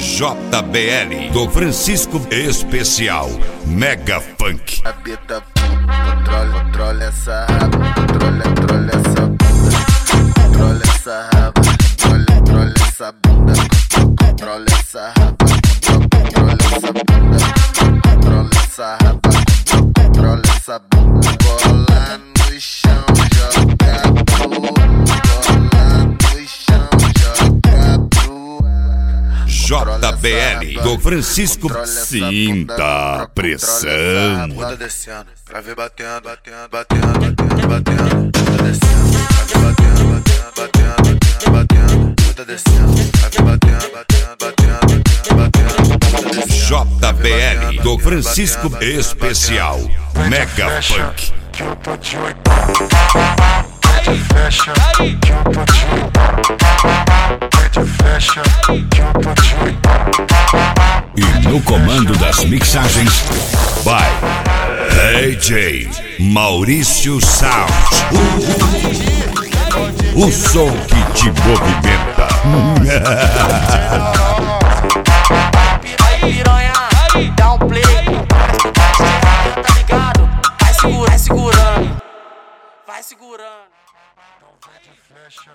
JBL do Francisco Especial Mega Funk. Habita, controla essa raba, controla essa bunda, controla essa raba, controla essa bunda, controla essa raba, controla essa bunda, controla essa raba, controla essa bunda. Bola no chão, joga pro, bola no chão, joga pro. JBL do Francisco, sinta a pressão. Bunda descendo, pra ver batendo, batendo, batendo, batendo, batendo. Bunda descendo, pra ver batendo, batendo, batendo, batendo. Bunda descendo, pra ver batendo, batendo, batendo, batendo. Bunda descendo, JBL do Francisco Especial Mega Funk. Que eu tô de oitão. Pede fecha, que eu tô de oitão. Pede fecha, que eu tô de oitão. E no comando das mixagens vai DJ Maurício Sound. O som que te movimenta. Aí piranha, dá um play. Tá ligado? Vai segurando, vai segurando.